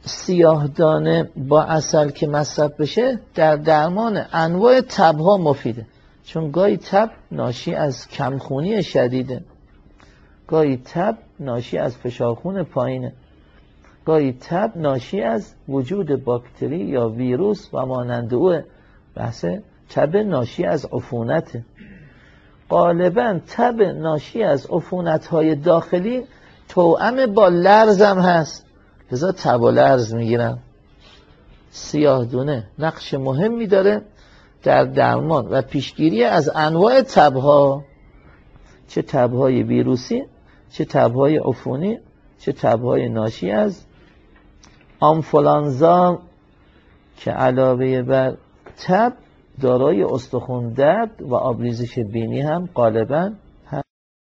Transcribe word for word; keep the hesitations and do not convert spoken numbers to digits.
سیاه دانه با عسل که مصرف بشه در درمان انواع تب‌ها مفیده، چون گاهی تب ناشی از کمخونی شدیده، گاهی تب ناشی از فشار خون پایینه، گاهی تب ناشی از وجود باکتری یا ویروس و مانند او، بحث تب ناشی از عفونته. غالبا تب ناشی از عفونت‌های داخلی توأم با لرز هم هست، لذا تب و لرز میگیرن. سیاه دونه نقش مهمی داره در درمان و پیشگیری از انواع تب‌ها، چه تب‌های ویروسی، چه تب‌های عفونی، چه تب‌های ناشی از آنفولانزا که علاوه بر تب دارای استخوان درد و آبریزش بینی هم غالبا